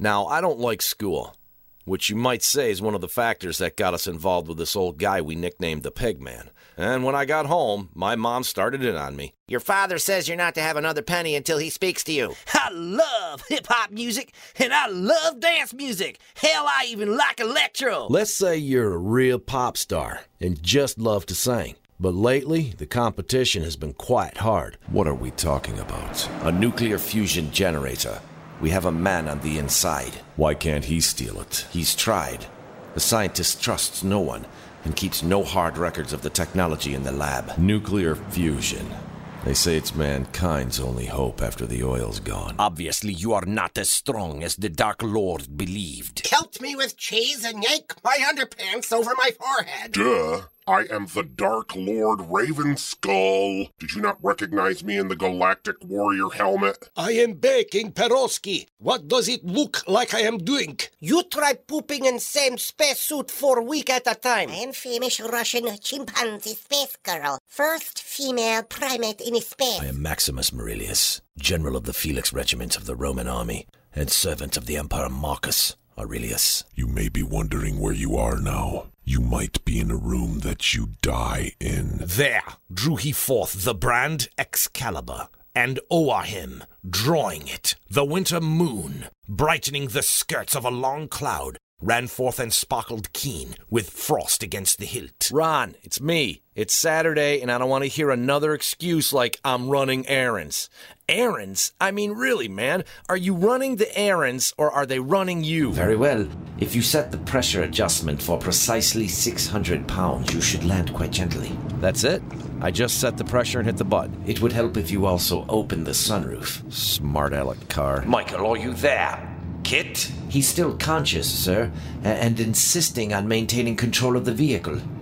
Now, I don't like school, which you might say is one of the factors that got us involved with this old guy we nicknamed the Pigman. And when I got home, my mom started in on me. Your father says you're not to have another penny until he speaks to you. I love hip-hop music, and I love dance music. Hell, I even like electro. Let's say you're a real pop star and just love to sing. But lately, the competition has been quite hard. What are we talking about? A nuclear fusion generator. We have a man on the inside. Why can't he steal it? He's tried. The scientist trusts no one and keeps no hard records of the technology in the lab. Nuclear fusion. They say it's mankind's only hope after the oil's gone. Obviously, you are not as strong as the Dark Lord believed. Pelt me with cheese and yank my underpants over my forehead. Duh. I am the Dark Lord Ravenskull. Did you not recognize me in the Galactic Warrior helmet? I am baking Peroski. What does it look like I am doing? You try pooping in same spacesuit for a week at a time. I am famous Russian chimpanzee space girl. First female primate in space. I am Maximus Aurelius, general of the Felix Regiment of the Roman army, and servant of the Emperor Marcus Aurelius. You may be wondering where you are now. You might be in a room that you die in. There drew he forth the brand Excalibur, and o'er him, drawing it, the winter moon, brightening the skirts of a long cloud, ran forth and sparkled keen, with frost against the hilt. Ron, it's me. It's Saturday, and I don't want to hear another excuse like I'm running errands. Errands? I mean, really, man. Are you running the errands, or are they running you? Very well. If you set the pressure adjustment for precisely 600 pounds, you should land quite gently. That's it? I just set the pressure and hit the button. It would help if you also opened the sunroof. Smart aleck car. Michael, are you there? Kit? He's still conscious, sir, and insisting on maintaining control of the vehicle.